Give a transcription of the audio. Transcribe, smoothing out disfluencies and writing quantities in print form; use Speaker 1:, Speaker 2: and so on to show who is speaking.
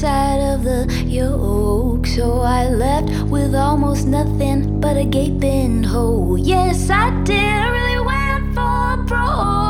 Speaker 1: side of the yoke. So I left with almost nothing but a gaping hole. Yes, I did. I really went for broke.